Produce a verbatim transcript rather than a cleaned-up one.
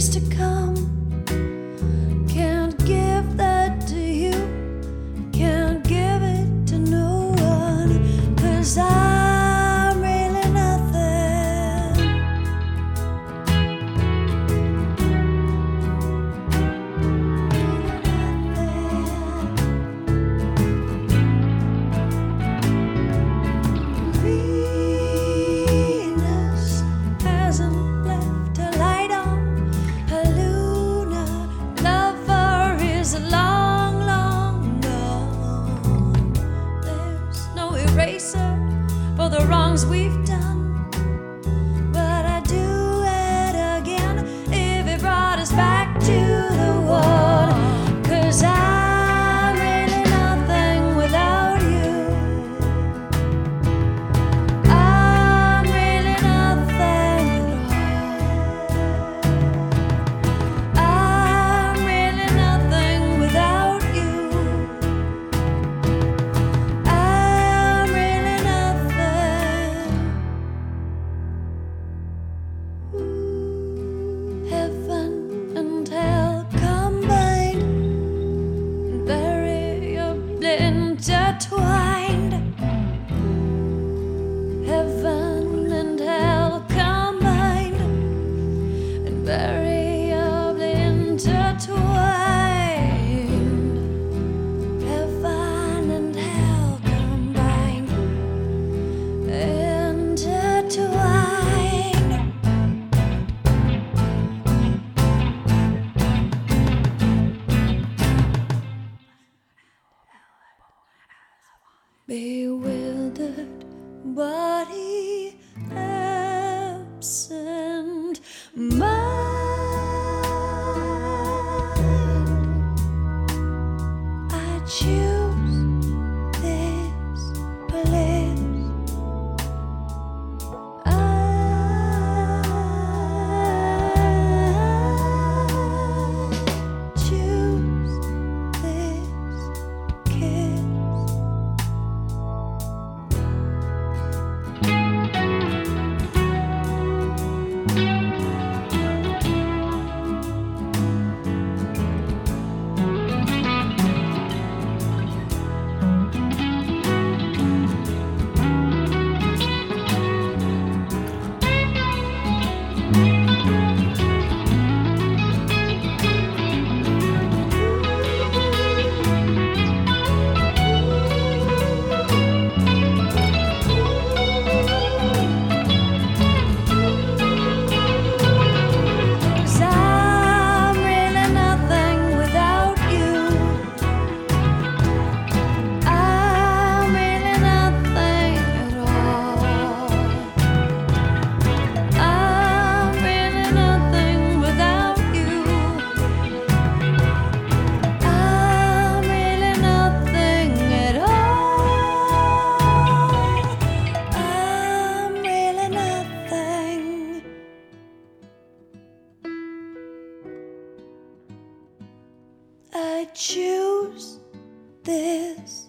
years to come. Can't give that to you, can't give it to no one, 'cause I'm really nothing. Venus hasn't left a light on. Her lunar lover is long, long gone. There's no eraser for the wrongs we've done, but I'd do it again if it brought us back to the wall. 'Cause I'm really nothing without you. I'm really nothing at all. I'm really nothing without you. I'm really nothing. Heaven and hell combined, variably intertwined. Heaven and hell combined, invariably intertwined. Heaven and hell combined, intertwined. Bewildered body, absent mind. I choose this bliss. I choose this kiss. I choose this